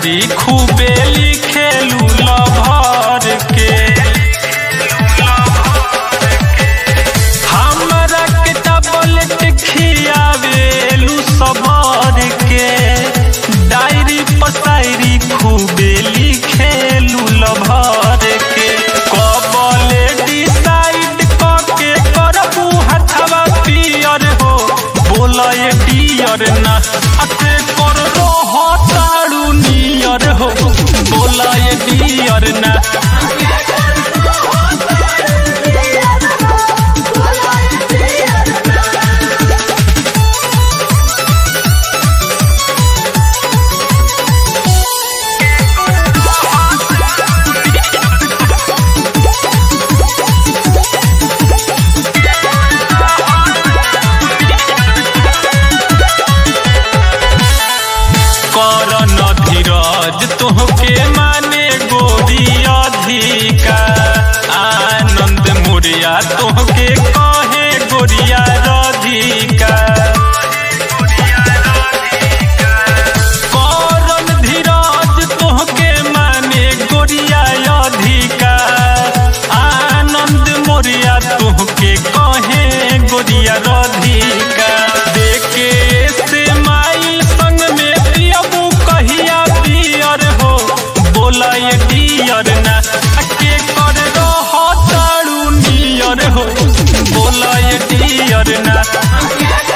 शायरी खूबे लिखेलू लभर के। हमरा के टबलेट खियावेलू सबर के। डायरी पर शायरी खूबे लिखेलू लभर के। कबले डिसाइड करके करबू हथवा पियर हो बोला ये डियर ना अते कर रहो तारू नियर हो बोला ये डियर ना। करन धीरज तोहके माने गोरी अधिका। आनंद मोरिया तोहके कहे गोरिया राधिका। करन धीरज तोहके माने गोरिया अधिका। आनंद मोरिया तोहके कहे गोरिया राधिका। देखे से माइल संग में पियबू कहिया पियर हो बोला ये डियर ना के कर रहो तारू नियर हो बोला ये डियर ना।